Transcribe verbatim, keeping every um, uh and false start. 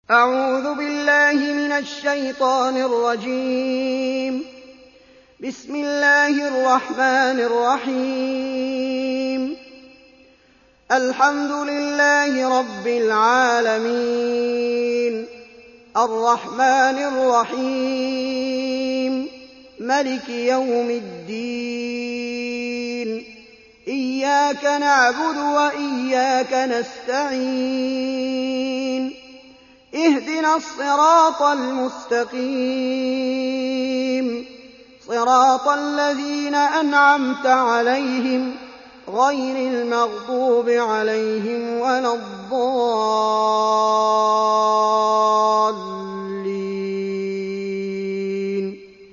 أعوذ بالله من الشيطان الرجيم. بسم الله الرحمن الرحيم. الحمد لله رب العالمين، الرحمن الرحيم، ملك يوم الدين. إياك نعبد وإياك نستعين. اهدنا الصراط المستقيم، صراط الذين أنعمت عليهم غير المغضوب عليهم ولا الضالين.